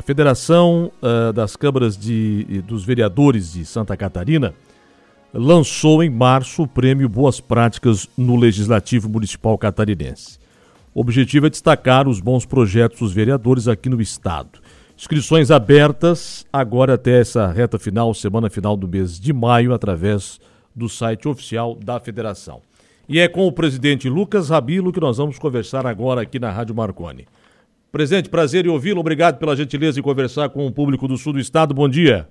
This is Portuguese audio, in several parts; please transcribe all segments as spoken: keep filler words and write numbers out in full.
A Federação uh, das Câmaras de, dos Vereadores de Santa Catarina lançou em março o prêmio Boas Práticas no Legislativo Municipal Catarinense. O objetivo é destacar os bons projetos dos vereadores aqui no estado. Inscrições abertas agora até essa reta final, semana final do mês de maio, através do site oficial da Federação. E é com o presidente Lucas Rabilo que nós vamos conversar agora aqui na Rádio Marconi. Presidente, prazer em ouvi-lo. Obrigado pela gentileza de conversar com o público do sul do estado. Bom dia.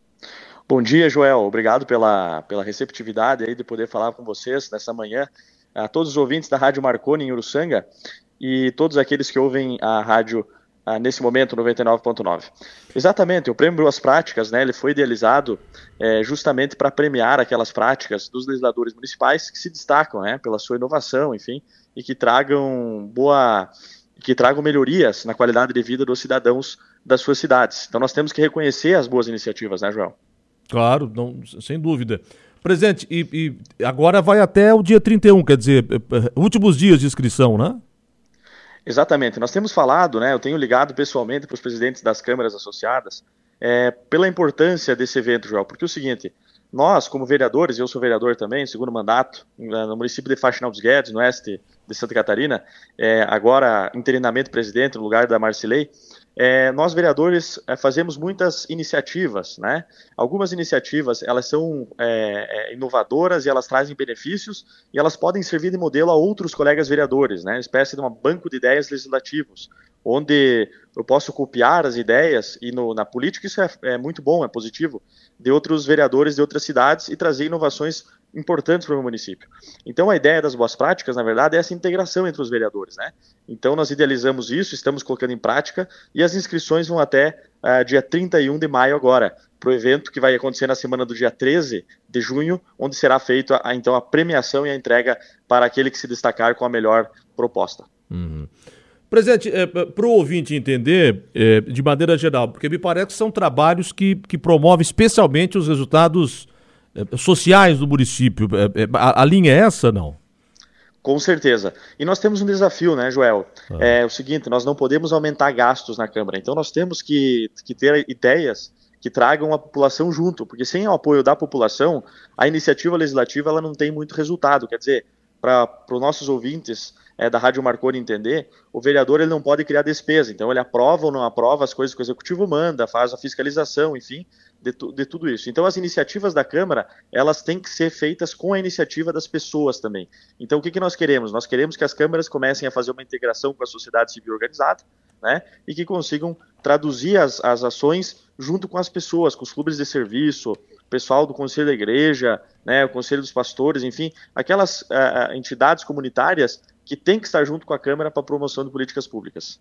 Bom dia, Joel. Obrigado pela, pela receptividade aí de poder falar com vocês nessa manhã. A todos os ouvintes da Rádio Marconi em Uruçanga e todos aqueles que ouvem a rádio ah, nesse momento noventa e nove ponto nove. Exatamente, o Prêmio Boas Práticas, né, ele foi idealizado é, justamente para premiar aquelas práticas dos legisladores municipais que se destacam, né, pela sua inovação, enfim, e que tragam boa, que tragam melhorias na qualidade de vida dos cidadãos das suas cidades. Então nós temos que reconhecer as boas iniciativas, né, Joel? Claro, não, sem dúvida. Presidente, e, e agora vai até o dia trinta e um, quer dizer, últimos dias de inscrição, né? Exatamente. Nós temos falado, né, eu tenho ligado pessoalmente para os presidentes das câmaras associadas, é, pela importância desse evento, Joel, porque é o seguinte, nós, como vereadores, eu sou vereador também, segundo mandato, no município de Faxinal dos Guedes, no oeste de Santa Catarina, é, agora interinamente presidente no lugar da Marcilei, É, nós vereadores é, fazemos muitas iniciativas, né? Algumas iniciativas elas são é, é, inovadoras e elas trazem benefícios e elas podem servir de modelo a outros colegas vereadores, né? Uma espécie de um banco de ideias legislativos, onde eu posso copiar as ideias e no, na política isso é, é muito bom, é positivo, de outros vereadores de outras cidades e trazer inovações importantes para o meu município. Então a ideia das boas práticas, na verdade, é essa integração entre os vereadores, né? Então nós idealizamos isso, estamos colocando em prática e as inscrições vão até uh, dia trinta e um de maio agora, para o evento que vai acontecer na semana do dia treze de junho, onde será feita a, então a premiação e a entrega para aquele que se destacar com a melhor proposta. Uhum. Presidente, é, para o ouvinte entender, é, de maneira geral, porque me parece que são trabalhos que, que promovem especialmente os resultados sociais do município. A, a linha é essa, não? Com certeza. E nós temos um desafio, né, Joel? Ah. É o seguinte, nós não podemos aumentar gastos na Câmara, então nós temos que, que ter ideias que tragam a população junto, porque sem o apoio da população, a iniciativa legislativa ela não tem muito resultado. Quer dizer, para os nossos ouvintes é, da Rádio Marconi entender, o vereador ele não pode criar despesa, então ele aprova ou não aprova as coisas que o Executivo manda, faz a fiscalização, enfim, de, tu, de tudo isso. Então as iniciativas da Câmara, elas têm que ser feitas com a iniciativa das pessoas também. Então o que, que nós queremos? Nós queremos que as câmaras comecem a fazer uma integração com a sociedade civil organizada, né, e que consigam traduzir as, as ações junto com as pessoas, com os clubes de serviço, o pessoal do Conselho da Igreja, né, o Conselho dos Pastores, enfim, aquelas uh, entidades comunitárias que têm que estar junto com a Câmara para a promoção de políticas públicas.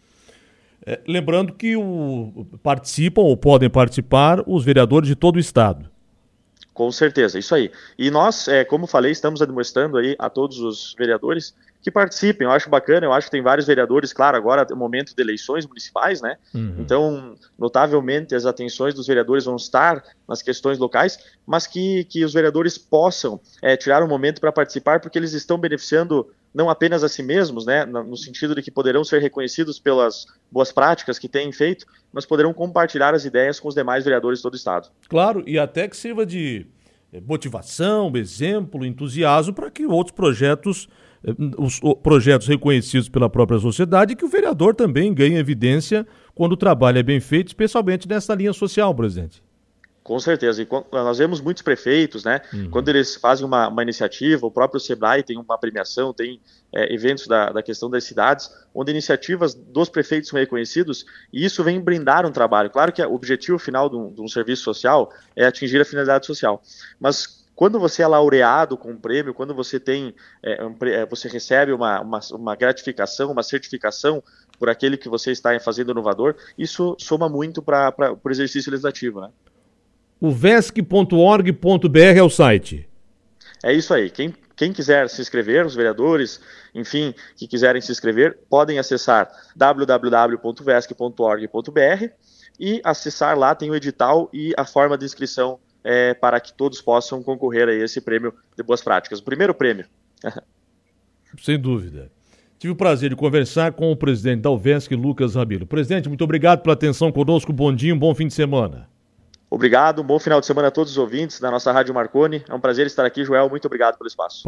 É, lembrando que o, participam ou podem participar os vereadores de todo o estado. Com certeza, isso aí. E nós, é, como falei, estamos demonstrando aí a todos os vereadores que participem. Eu acho bacana, eu acho que tem vários vereadores, claro, agora é o momento de eleições municipais, né? Uhum. Então, notavelmente, as atenções dos vereadores vão estar nas questões locais, mas que, que os vereadores possam é, tirar um momento para participar, porque eles estão beneficiando não apenas a si mesmos, né, no sentido de que poderão ser reconhecidos pelas boas práticas que têm feito, mas poderão compartilhar as ideias com os demais vereadores de todo o estado. Claro, e até que sirva de motivação, exemplo, entusiasmo para que outros projetos, os projetos reconhecidos pela própria sociedade, que o vereador também ganhe evidência quando o trabalho é bem feito, especialmente nessa linha social, presidente. Com certeza, e nós vemos muitos prefeitos, né, uhum. quando eles fazem uma, uma iniciativa, o próprio Sebrae tem uma premiação, tem é, eventos da, da questão das cidades, onde iniciativas dos prefeitos são reconhecidos, e isso vem brindar um trabalho. Claro que o objetivo final de um, de um serviço social é atingir a finalidade social, mas quando você é laureado com um prêmio, quando você tem, é, um, você recebe uma, uma, uma gratificação, uma certificação por aquele que você está fazendo inovador, isso soma muito para o exercício legislativo, né? O vesc ponto org ponto br é o site. É isso aí. Quem, quem quiser se inscrever, os vereadores, enfim, que quiserem se inscrever, podem acessar w w w ponto vesc ponto org ponto br e acessar lá, tem o edital e a forma de inscrição é, para que todos possam concorrer a esse prêmio de boas práticas. O primeiro prêmio. Sem dúvida. tive o prazer de conversar com o presidente da UVESC, Lucas Rabelo. Presidente, muito obrigado pela atenção conosco, bom dia, um bom fim de semana. Obrigado, um bom final de semana a todos os ouvintes da nossa Rádio Marconi. É um prazer estar aqui, Joel, muito obrigado pelo espaço.